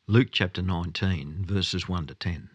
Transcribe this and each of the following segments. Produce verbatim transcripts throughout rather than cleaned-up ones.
Luke chapter nineteen, verses one to ten.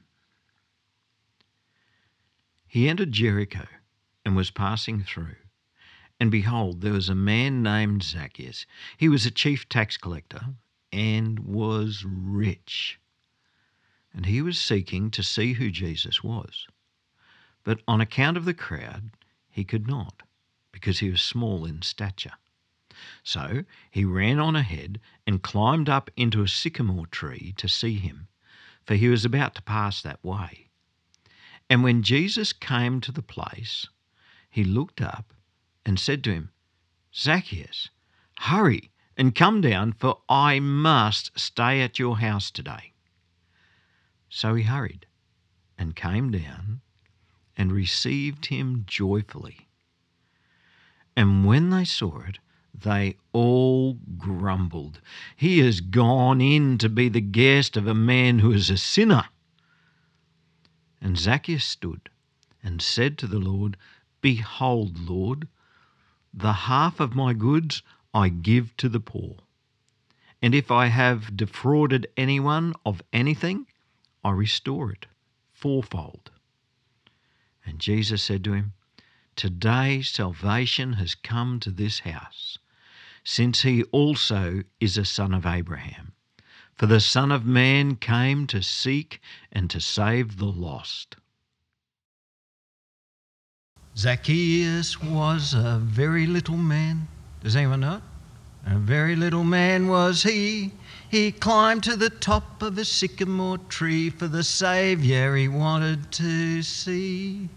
He entered Jericho and was passing through. And behold, there was a man named Zacchaeus. He was a chief tax collector and was rich. And he was seeking to see who Jesus was. But on account of the crowd, he could not, because he was small in stature. So he ran on ahead and climbed up into a sycamore tree to see him, for he was about to pass that way. And when Jesus came to the place, he looked up and said to him, "Zacchaeus, hurry and come down, for I must stay at your house today." So he hurried and came down and received him joyfully. And when they saw it, they all grumbled, "He has gone in to be the guest of a man who is a sinner." And Zacchaeus stood and said to the Lord, "Behold, Lord, the half of my goods I give to the poor. And if I have defrauded anyone of anything, I restore it fourfold." And Jesus said to him, "Today salvation has come to this house, since he also is a son of Abraham. For the Son of Man came to seek and to save the lost." Zacchaeus was a very little man. Does anyone know it? A very little man was he. He climbed to the top of a sycamore tree for the Saviour he wanted to see.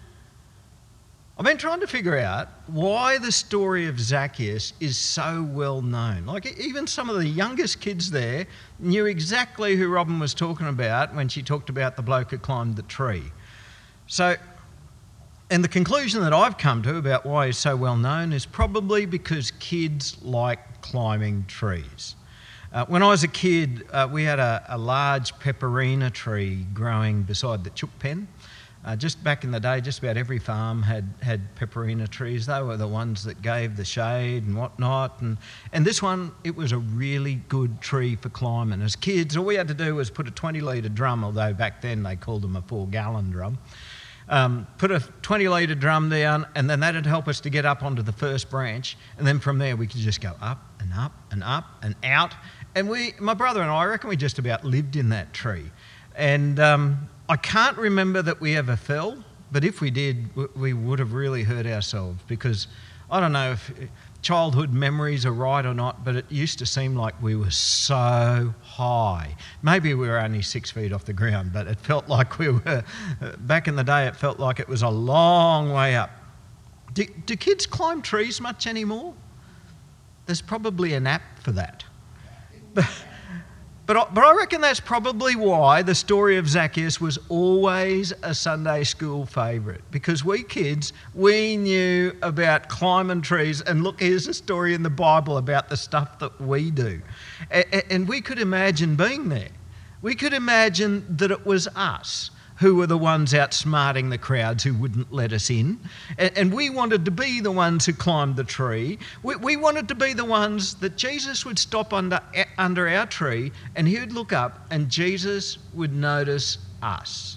I've been trying to figure out why the story of Zacchaeus is so well known. Like, even some of the youngest kids there knew exactly who Robin was talking about when she talked about the bloke who climbed the tree. So, and the conclusion that I've come to about why he's so well known is probably because kids like climbing trees. Uh, when I was a kid, uh, we had a, a large pepperina tree growing beside the chook pen. Uh, just back in the day, just about every farm had, had pepperina trees. They were the ones that gave the shade and whatnot. And, and this one, it was a really good tree for climbing. As kids, all we had to do was put a twenty litre drum, although back then they called them a four gallon drum. Um, put a twenty litre drum down, and then that'd help us to get up onto the first branch. And then from there, we could just go up and up and up and out. And we, my brother and I, I reckon we just about lived in that tree. And um, I can't remember that we ever fell, but if we did, we would have really hurt ourselves, because I don't know if childhood memories are right or not, but it used to seem like we were so high. Maybe we were only six feet off the ground, but it felt like we were, back in the day, it felt like it was a long way up. Do, do kids climb trees much anymore? There's probably an app for that. But, But I, but I reckon that's probably why the story of Zacchaeus was always a Sunday school favourite, because we kids, we knew about climbing trees, and look, here's a story in the Bible about the stuff that we do. And, and we could imagine being there. We could imagine that it was us who were the ones outsmarting the crowds who wouldn't let us in. And, and we wanted to be the ones who climbed the tree. We, we wanted to be the ones that Jesus would stop under, under our tree, and he would look up and Jesus would notice us.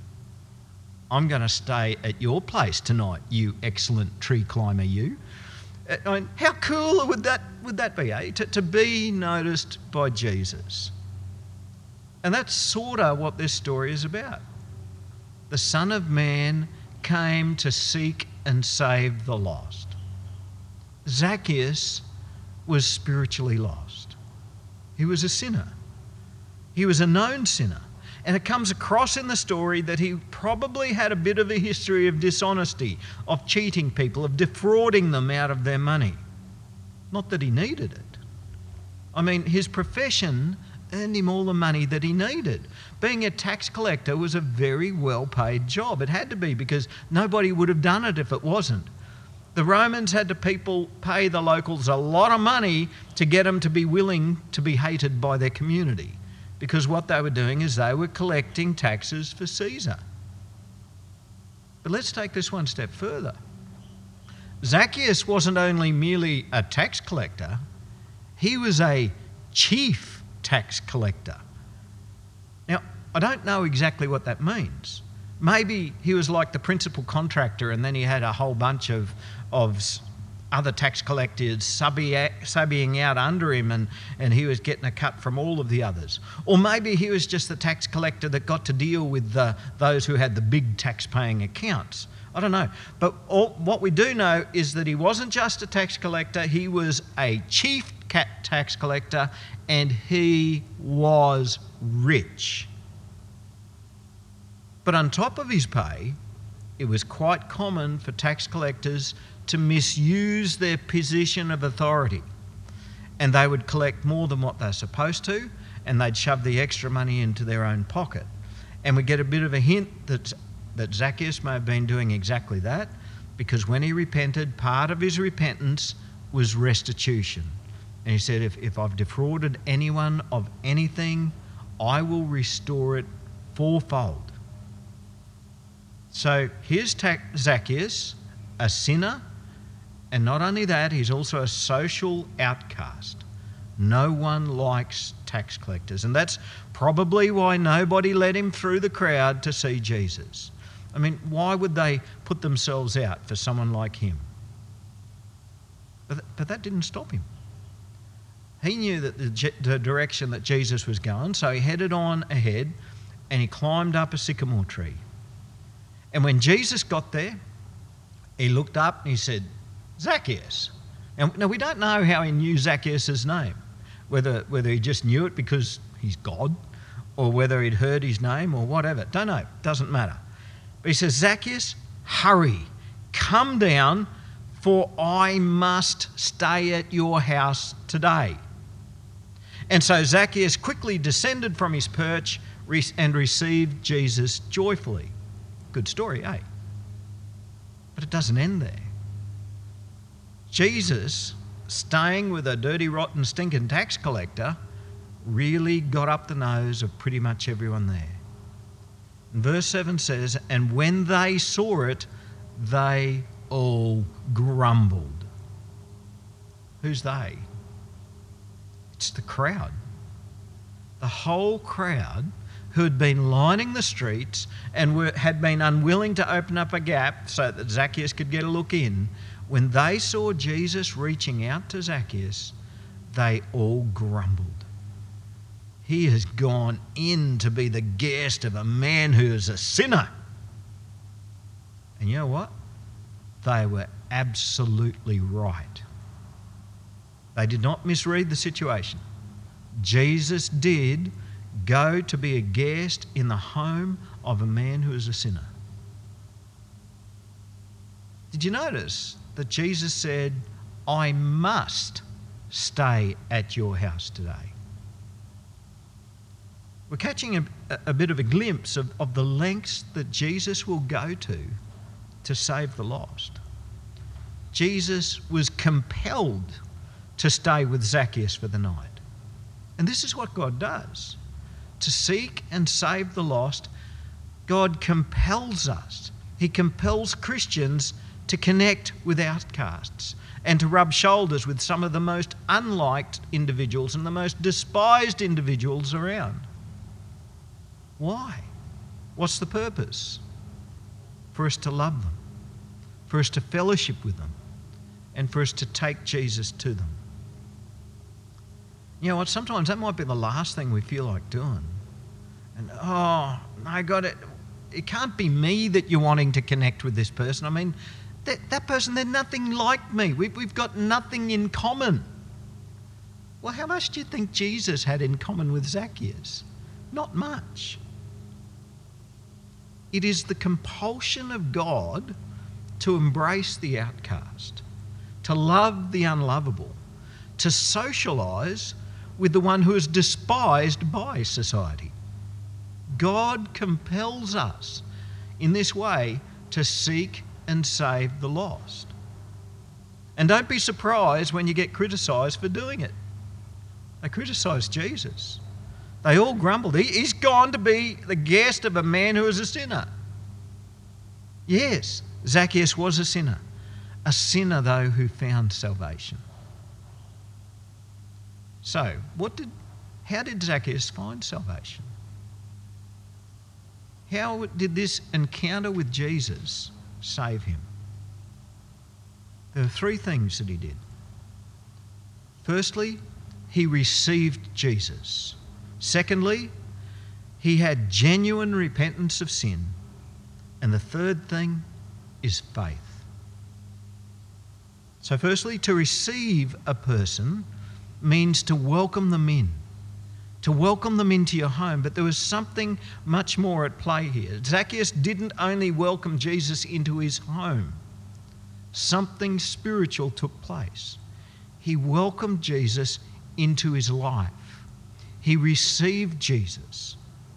"I'm going to stay at your place tonight, you excellent tree climber, you." I mean, how cool would that, would that be, eh? To, to be noticed by Jesus. And that's sort of what this story is about. The Son of Man came to seek and save the lost. Zacchaeus was spiritually lost. He was a sinner. He was a known sinner. And it comes across in the story that he probably had a bit of a history of dishonesty, of cheating people, of defrauding them out of their money. Not that he needed it. I mean, his profession earned him all the money that he needed. Being a tax collector was a very well-paid job. It had to be, because nobody would have done it if it wasn't. The Romans had to people pay the locals a lot of money to get them to be willing to be hated by their community, because what they were doing is they were collecting taxes for Caesar. But let's take this one step further. Zacchaeus wasn't only merely a tax collector, he was a chief tax collector. I don't know exactly what that means. Maybe he was like the principal contractor and then he had a whole bunch of, of other tax collectors subby, subbying out under him and, and he was getting a cut from all of the others. Or maybe he was just the tax collector that got to deal with the, those who had the big tax-paying accounts. I don't know. But all, what we do know is that he wasn't just a tax collector, he was a chief tax collector and he was rich. But on top of his pay, it was quite common for tax collectors to misuse their position of authority. And they would collect more than what they're supposed to, and they'd shove the extra money into their own pocket. And we get a bit of a hint that, that Zacchaeus may have been doing exactly that, because when he repented, part of his repentance was restitution. And he said, if, if I've defrauded anyone of anything, I will restore it fourfold. So here's Zacchaeus, a sinner, and not only that, he's also a social outcast. No one likes tax collectors, and that's probably why nobody let him through the crowd to see Jesus. I mean, why would they put themselves out for someone like him? But, but that didn't stop him. He knew that the, the direction that Jesus was going, so he headed on ahead and he climbed up a sycamore tree. And when Jesus got there, he looked up and he said, Zacchaeus. Now, now we don't know how he knew Zacchaeus' name, whether, whether he just knew it because he's God or whether he'd heard his name or whatever. Don't know, doesn't matter. But he says, Zacchaeus, hurry, come down, for I must stay at your house today. And so Zacchaeus quickly descended from his perch and received Jesus joyfully. Good story, eh? But it doesn't end there. Jesus, staying with a dirty, rotten, stinking tax collector, really got up the nose of pretty much everyone there. And verse seven says, and when they saw it, they all grumbled. Who's they? It's the crowd. The whole crowd who had been lining the streets and were, had been unwilling to open up a gap so that Zacchaeus could get a look in, when they saw Jesus reaching out to Zacchaeus, they all grumbled. He has gone in to be the guest of a man who is a sinner. And you know what? They were absolutely right. They did not misread the situation. Jesus did go to be a guest in the home of a man who is a sinner. Did you notice that Jesus said, I must stay at your house today? We're catching a, a bit of a glimpse of, of the lengths that Jesus will go to to save the lost. Jesus was compelled to stay with Zacchaeus for the night. And this is what God does. To seek and save the lost, God compels us. He compels Christians to connect with outcasts and to rub shoulders with some of the most unliked individuals and the most despised individuals around. Why? What's the purpose? For us to love them, for us to fellowship with them, and for us to take Jesus to them. You know what? Sometimes that might be the last thing we feel like doing. And, oh, I got it. It can't be me that you're wanting to connect with this person. I mean, that, that person, they're nothing like me. We've, we've got nothing in common. Well, how much do you think Jesus had in common with Zacchaeus? Not much. It is the compulsion of God to embrace the outcast, to love the unlovable, to socialise with the one who is despised by society. God compels us in this way to seek and save the lost. And don't be surprised when you get criticised for doing it. They criticised Jesus. They all grumbled. He, he's gone to be the guest of a man who is a sinner. Yes, Zacchaeus was a sinner. A sinner, though, who found salvation. So, what did, how did Zacchaeus find salvation? how did this encounter with Jesus save him? There are three things that he did. Firstly, he received Jesus. Secondly, he had genuine repentance of sin. And the third thing is faith. So firstly, to receive a person means to welcome them in, to welcome them into your home. But there was something much more at play here. Zacchaeus didn't only welcome Jesus into his home. Something spiritual took place. He welcomed Jesus into his life. He received Jesus.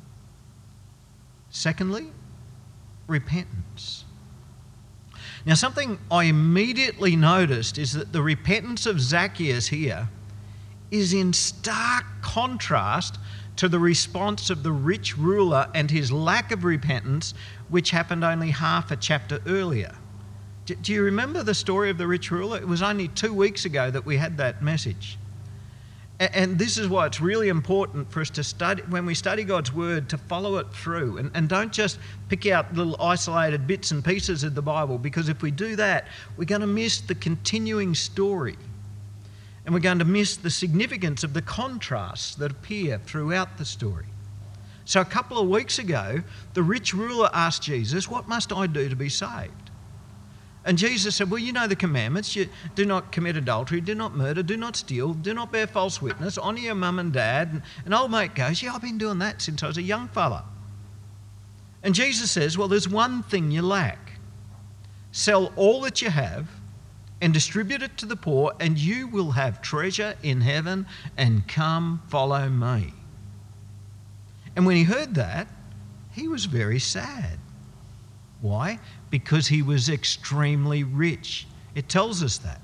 Secondly, repentance. Now, something I immediately noticed is that the repentance of Zacchaeus here is in stark contrast to the response of the rich ruler and his lack of repentance, which happened only half a chapter earlier. Do you remember the story of the rich ruler? It was only two weeks ago that we had that message. And this is why it's really important for us to study, when we study God's Word, to follow it through. And, and don't just pick out little isolated bits and pieces of the Bible, because if we do that, we're going to miss the continuing story. And we're going to miss the significance of the contrasts that appear throughout the story. So a couple of weeks ago, the rich ruler asked Jesus, "What must I do to be saved?" And Jesus said, well, you know the commandments. You do not commit adultery, do not murder, do not steal, do not bear false witness, honour your mum and dad. And an old mate goes, yeah, I've been doing that since I was a young fella. And Jesus says, well, there's one thing you lack. Sell all that you have and distribute it to the poor, and you will have treasure in heaven, and come follow me. And when he heard that, he was very sad. Why? Because he was extremely rich. It tells us that.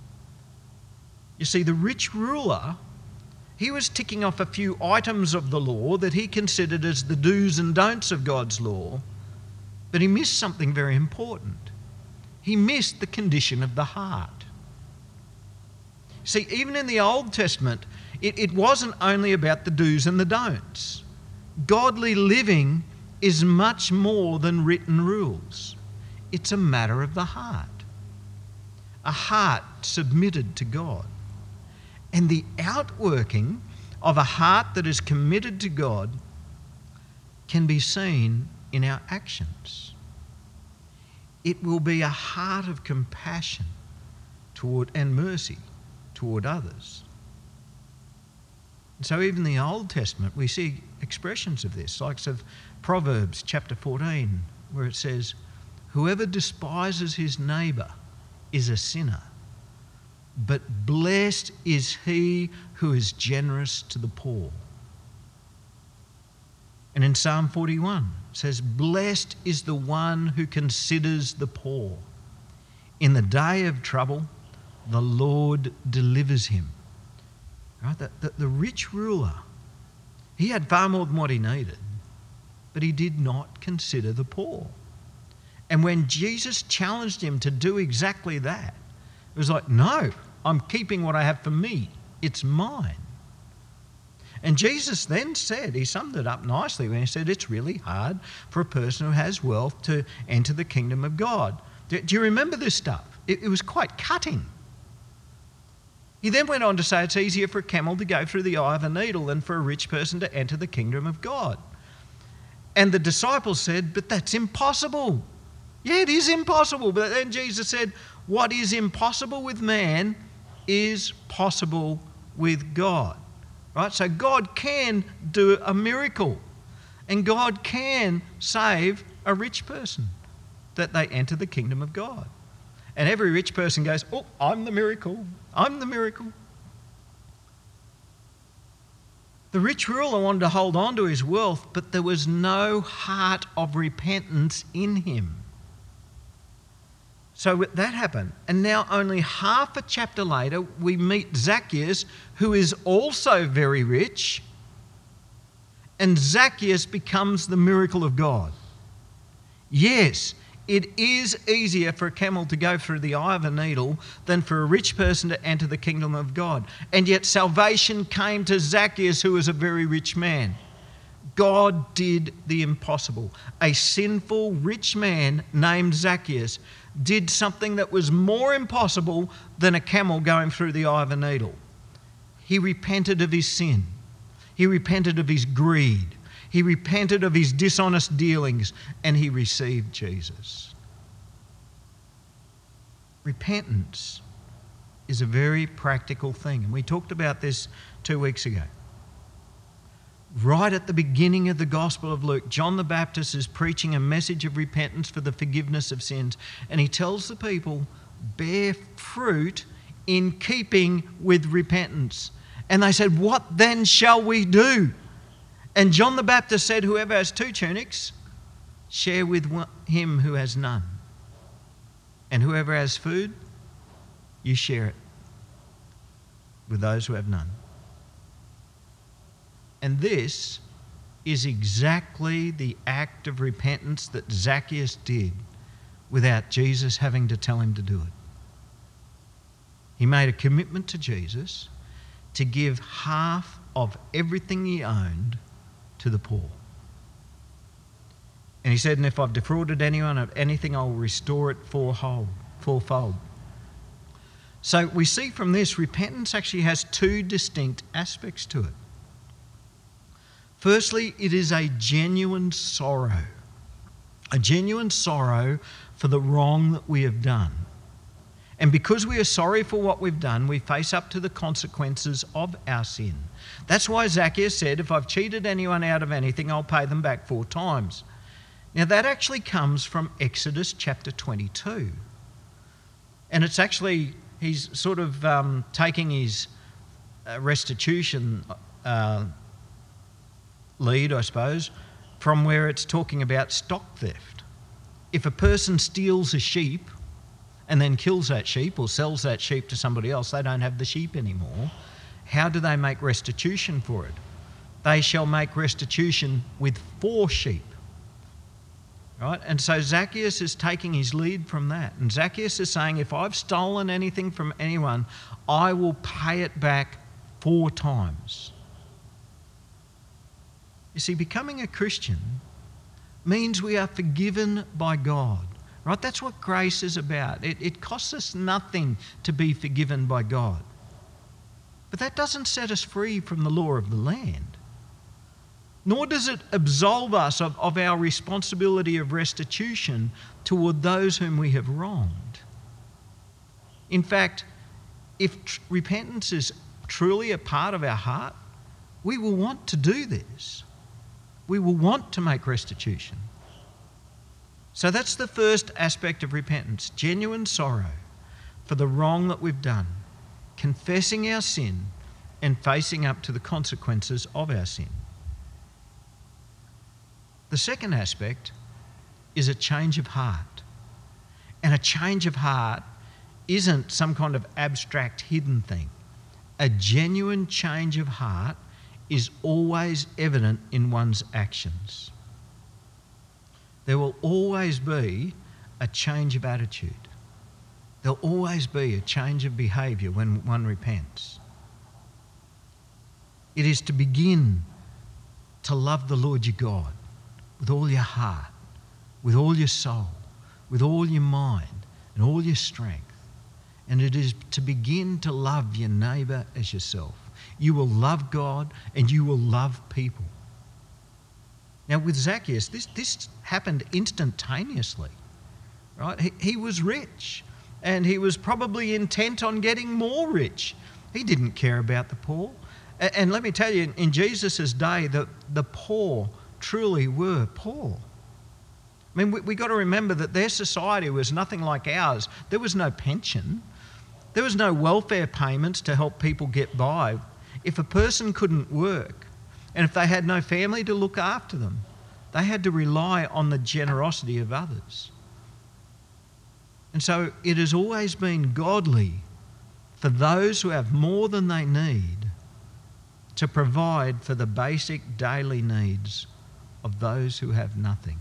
You see, the rich ruler, he was ticking off a few items of the law that he considered as the do's and don'ts of God's law, but he missed something very important. He missed the condition of the heart. See, even in the Old Testament, it, it wasn't only about the do's and the don'ts. Godly living is much more than written rules. It's a matter of the heart. A heart submitted to God. And the outworking of a heart that is committed to God can be seen in our actions. It will be a heart of compassion toward and mercy toward others. And so even in the Old Testament, we see expressions of this, like of Proverbs chapter fourteen, where it says, whoever despises his neighbour is a sinner, but blessed is he who is generous to the poor. And in Psalm forty-one, it says, blessed is the one who considers the poor. In the day of trouble, the Lord delivers him. Right? The, the, the rich ruler, he had far more than what he needed, but he did not consider the poor. And when Jesus challenged him to do exactly that, it was like, no, I'm keeping what I have for me. It's mine. And Jesus then said, he summed it up nicely when he said, it's really hard for a person who has wealth to enter the kingdom of God. Do, do you remember this stuff? It, it was quite cutting. He then went on to say it's easier for a camel to go through the eye of a needle than for a rich person to enter the kingdom of God. And the disciples said, but that's impossible. Yeah, it is impossible. But then Jesus said, what is impossible with man is possible with God. Right? So God can do a miracle. And God can save a rich person that they enter the kingdom of God. And every rich person goes, oh, I'm the miracle. I'm the miracle. The rich ruler wanted to hold on to his wealth, but there was no heart of repentance in him. So that happened. And now only half a chapter later, we meet Zacchaeus, who is also very rich. And Zacchaeus becomes the miracle of God. Yes, it is easier for a camel to go through the eye of a needle than for a rich person to enter the kingdom of God. And yet salvation came to Zacchaeus, who was a very rich man. God did the impossible. A sinful rich man named Zacchaeus did something that was more impossible than a camel going through the eye of a needle. He repented of his sin. He repented of his greed. He repented of his dishonest dealings, and he received Jesus. Repentance is a very practical thing, and we talked about this two weeks ago. Right at the beginning of the Gospel of Luke, John the Baptist is preaching a message of repentance for the forgiveness of sins, and he tells the people, bear fruit in keeping with repentance. And they said, what then shall we do? And John the Baptist said, whoever has two tunics, share with him who has none. And whoever has food, you share it with those who have none. And this is exactly the act of repentance that Zacchaeus did without Jesus having to tell him to do it. He made a commitment to Jesus to give half of everything he owned to the poor. And he said, and if I've defrauded anyone of anything, I'll restore it fourfold. fourfold. So we see from this, repentance actually has two distinct aspects to it. Firstly, it is a genuine sorrow, a genuine sorrow for the wrong that we have done. And because we are sorry for what we've done, we face up to the consequences of our sin. That's why Zacchaeus said, if I've cheated anyone out of anything, I'll pay them back four times. Now that actually comes from Exodus chapter twenty-two. And it's actually, he's sort of um, taking his uh, restitution uh, lead, I suppose, from where it's talking about stock theft. If a person steals a sheep and then kills that sheep or sells that sheep to somebody else, they don't have the sheep anymore. How do they make restitution for it? They shall make restitution with four sheep. Right? And so Zacchaeus is taking his lead from that. And Zacchaeus is saying, if I've stolen anything from anyone, I will pay it back four times. You see, becoming a Christian means we are forgiven by God. Right? That's what grace is about. It, it costs us nothing to be forgiven by God. But that doesn't set us free from the law of the land. Nor does it absolve us of, of our responsibility of restitution toward those whom we have wronged. In fact, if tr- repentance is truly a part of our heart, we will want to do this. We will want to make restitution. So that's the first aspect of repentance, genuine sorrow for the wrong that we've done, confessing our sin and facing up to the consequences of our sin. The second aspect is a change of heart. And a change of heart isn't some kind of abstract hidden thing. A genuine change of heart is always evident in one's actions. There will always be a change of attitude. There'll always be a change of behaviour when one repents. It is to begin to love the Lord your God with all your heart, with all your soul, with all your mind and all your strength. And it is to begin to love your neighbour as yourself. You will love God and you will love people. Now with Zacchaeus, this, this happened instantaneously, right? He, he was rich and he was probably intent on getting more rich. He didn't care about the poor. And, and let me tell you, in Jesus' day, the, the poor truly were poor. I mean, we, we got to remember that their society was nothing like ours. There was no pension. There was no welfare payments to help people get by. If a person couldn't work, and if they had no family to look after them, they had to rely on the generosity of others. And so it has always been godly for those who have more than they need to provide for the basic daily needs of those who have nothing.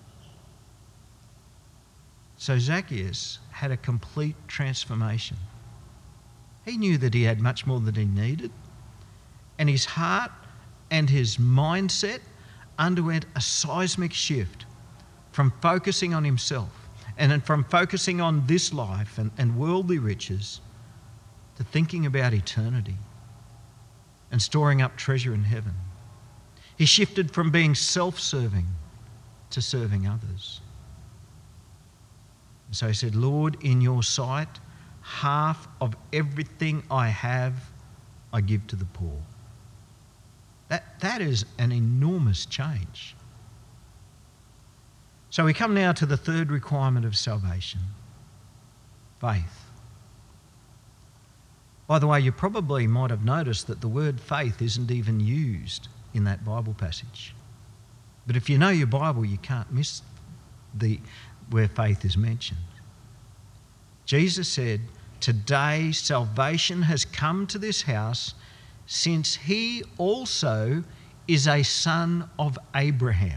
So Zacchaeus had a complete transformation. He knew that he had much more than he needed, and his heart and his mindset underwent a seismic shift from focusing on himself and then from focusing on this life and, and worldly riches to thinking about eternity and storing up treasure in heaven. He shifted from being self-serving to serving others. And so he said, Lord, in your sight, half of everything I have, I give to the poor. That, that is an enormous change. So we come now to the third requirement of salvation, faith. By the way, you probably might have noticed that the word faith isn't even used in that Bible passage. But if you know your Bible, you can't miss the where faith is mentioned. Jesus said, today salvation has come to this house, since he also is a son of Abraham.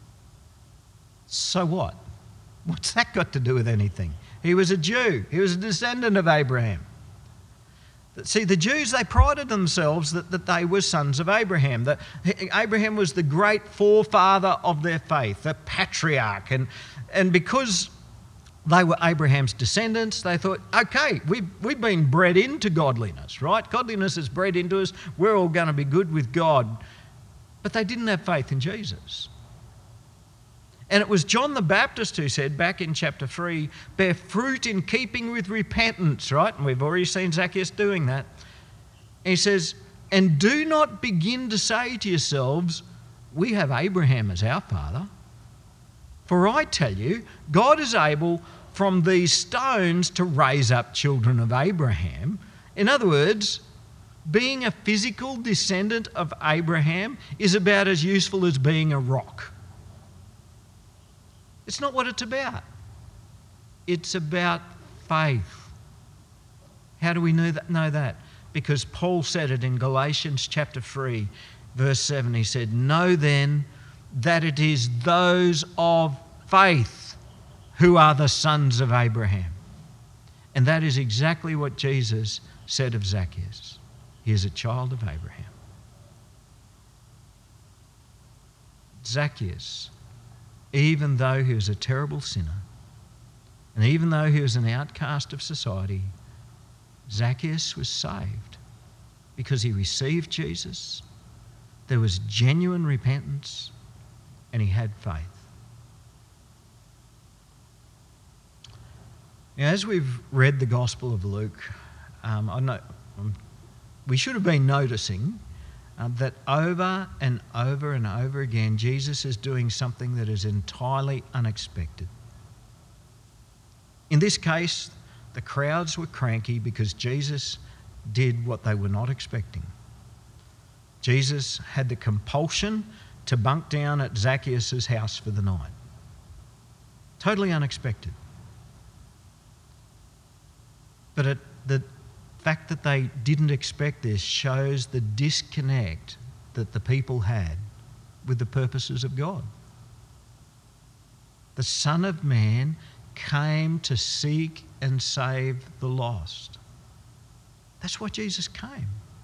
So what? What's that got to do with anything? He was a Jew. He was a descendant of Abraham. See, the Jews, they prided themselves that, that they were sons of Abraham. That Abraham was the great forefather of their faith, the patriarch. And, and because they were Abraham's descendants, they thought, okay, we've, we've been bred into godliness, right? Godliness is bred into us. We're all going to be good with God. But they didn't have faith in Jesus. And it was John the Baptist who said back in chapter three, bear fruit in keeping with repentance, right? And we've already seen Zacchaeus doing that. And he says, and do not begin to say to yourselves, we have Abraham as our father. For I tell you, God is able from these stones to raise up children of Abraham. In other words, being a physical descendant of Abraham is about as useful as being a rock. It's not what it's about. It's about faith. How do we know that? Know that? Because Paul said it in Galatians chapter three, verse seven. He said, know then that it is those of faith who are the sons of Abraham. And that is exactly what Jesus said of Zacchaeus. He is a child of Abraham. Zacchaeus, even though he was a terrible sinner, and even though he was an outcast of society, Zacchaeus was saved because he received Jesus. There was genuine repentance and he had faith. Now, as we've read the Gospel of Luke, um, I know um, we should have been noticing uh, that over and over and over again, Jesus is doing something that is entirely unexpected. In this case, the crowds were cranky because Jesus did what they were not expecting. Jesus had the compulsion to bunk down at Zacchaeus' house for the night. Totally unexpected. But it, the fact that they didn't expect this shows the disconnect that the people had with the purposes of God. The Son of Man came to seek and save the lost. That's why Jesus came.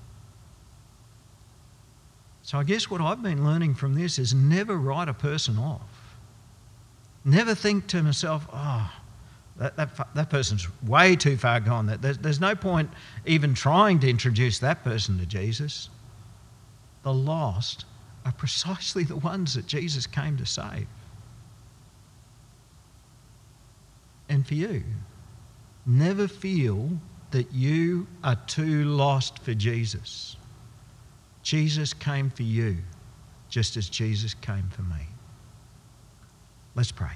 So I guess what I've been learning from this is never write a person off. Never think to myself, oh, that, that, that person's way too far gone. There's, there's no point even trying to introduce that person to Jesus. The lost are precisely the ones that Jesus came to save. And for you, never feel that you are too lost for Jesus. Jesus came for you, just as Jesus came for me. Let's pray.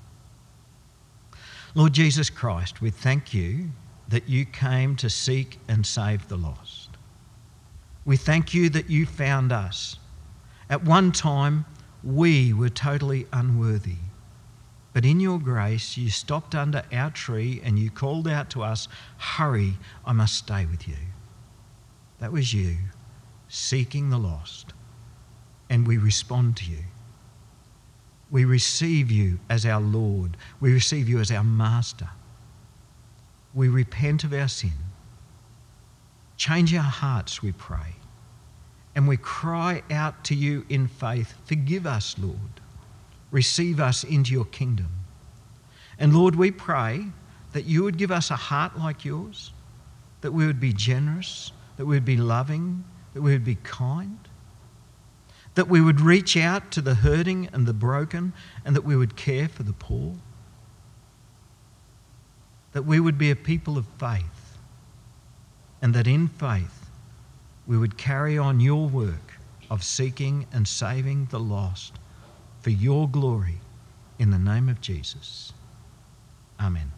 Lord Jesus Christ, we thank you that you came to seek and save the lost. We thank you that you found us. At one time, we were totally unworthy. But in your grace, you stopped under our tree and you called out to us, hurry, I must stay with you. That was you seeking the lost. And we respond to you. We receive you as our Lord. We receive you as our Master. We repent of our sin. Change our hearts, we pray. and we cry out to you in faith, forgive us, Lord. Receive us into your kingdom. And Lord, we pray that you would give us a heart like yours, that we would be generous, that we would be loving, that we would be kind, that we would reach out to the hurting and the broken, and that we would care for the poor, that we would be a people of faith, and that in faith we would carry on your work of seeking and saving the lost for your glory, in the name of Jesus. Amen.